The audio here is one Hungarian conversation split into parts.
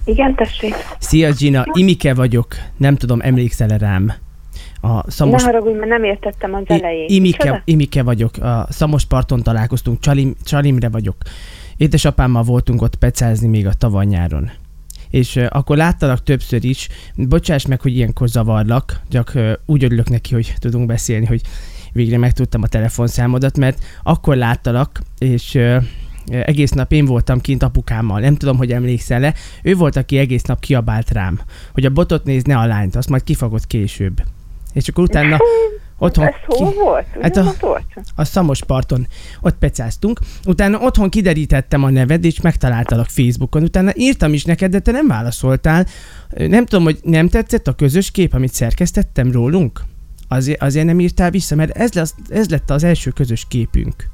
Igen, tessék. Szia Gina, Imike vagyok. Nem tudom, emlékszel rám? Ne haragudj, mert nem értettem az elejét. Imike vagyok. A Szamosparton találkoztunk. Csalimre vagyok. Édesapámmal voltunk ott pecázni még a tavaly nyáron. És akkor láttalak többször is. Bocsáss meg, hogy ilyenkor zavarlak. Csak úgy örülök neki, hogy tudunk beszélni, hogy végre megtudtam a telefonszámodat, mert akkor láttalak, és egész nap én voltam kint apukámmal. Nem tudom, hogy emlékszel-e. Ő volt, aki egész nap kiabált rám, hogy a botot nézd, ne a lányt, azt majd kifogod később. És akkor utána otthon... Ez hol volt? Hát a Szamosparton. Ott pecáztunk. Utána otthon kiderítettem a neved, és megtaláltalak Facebookon. Utána írtam is neked, de te nem válaszoltál. Nem tudom, hogy nem tetszett a közös kép, amit szerkesztettem rólunk? Azért nem írtál vissza, mert ez lett az első közös képünk.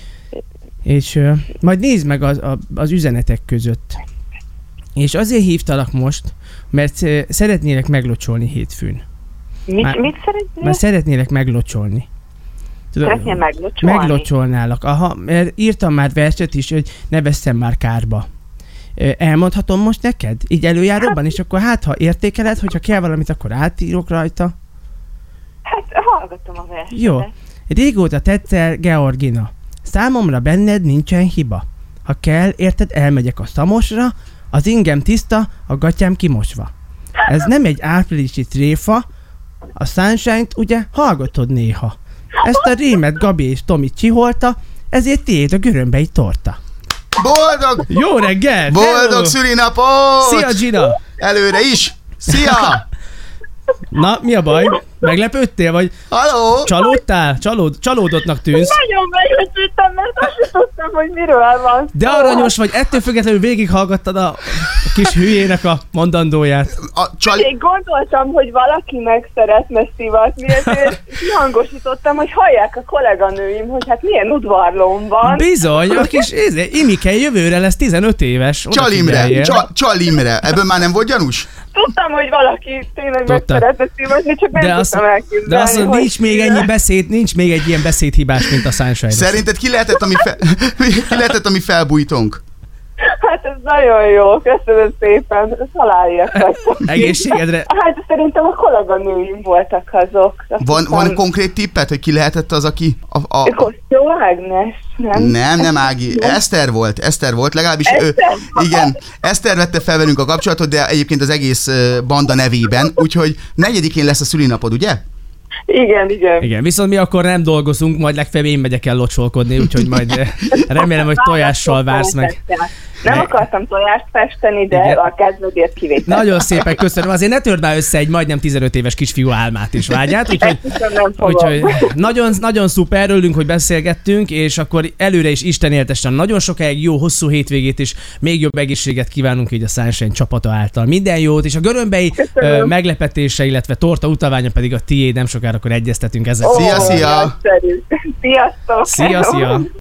És majd nézd meg az üzenetek között. És azért hívtalak most, mert szeretnélek meglocsolni hétfőn. Mit szeretnél? Mert szeretnélek meglocsolni. Szeretnél meglocsolni? Meglocsolnálak. Aha, mert írtam már verset is, hogy ne vesszem már kárba. Elmondhatom most neked? Így előjáróban, és akkor ha értékeled, hogyha kell valamit, akkor átírok rajta. Hát hallgatom a verset. Jó. Régóta tetszel, Georgina. Számomra benned nincsen hiba. Ha kell, érted, elmegyek a Szamosra, az ingem tiszta, a gatyám kimosva. Ez nem egy áprilisi tréfa, a Sunshine-t ugye hallgatod néha. Ezt a rémet Gabi és Tomi csiholta, ezért tiéd a görömbei torta. Boldog! Jó reggel! Boldog szülinapot! Szia Gina! Előre is! Szia! Na, mi a baj? Meglepődtél, vagy Halló! csalódtál? Csalódottnak tűnsz. Nagyon meglepődtem, mert azt sem tudtam, hogy miről van. De aranyos vagy, ettől függetlenül végighallgattad a kis hülyének a mondandóját. Én gondoltam, hogy valaki meg szeretne szivatni, ezért kihangosítottam, hogy hallják a kolléganőim, hogy hát milyen udvarlóm van. Bizony, a kis Imike jövőre lesz 15 éves. Csalimre. Ebből már nem volt gyanús? Tudtam, hogy valaki tényleg meg szeretne szivatni, csak nem tudtam elképzelni. De azt mondom, nincs még egy ilyen beszédhibás, mint a Sunshine. Szerinted ki lehetett, ami felbújtunk? Hát ez nagyon jó, köszönöm szépen, ezt halálértek. Egészségedre. Hát szerintem a kolléganőim voltak azok. Van konkrét tippet, hogy ki lehetett az, aki... Kosztó Ágnes, nem? Nem Ági, Eszter volt, legalábbis igen, Eszter vette fel velünk a kapcsolatot, de egyébként az egész banda nevében, úgyhogy 4-én lesz a szülinapod, ugye? Igen, viszont mi akkor nem dolgozunk, majd legfeljebb én megyek el locsolkodni, úgyhogy majd remélem, hogy tojással vársz meg. Nem akartam tojást festeni, de igen. A kezdődért kivétel. Nagyon szépen köszönöm. Azért ne törd már össze egy majdnem 15 éves kisfiú álmát és vágyát. Úgyhogy nagyon, nagyon szuper, örülünk, hogy beszélgettünk, és akkor előre is Isten éltessen nagyon sokáig, jó hosszú hétvégét, és még jobb egészséget kívánunk így a Sunshine csapata által. Minden jót, és a görömbei meglepetése, illetve torta utalványa pedig a tiéd, nem sokára akkor egyeztetünk ezzel. Szia! Sziasztok! Szia!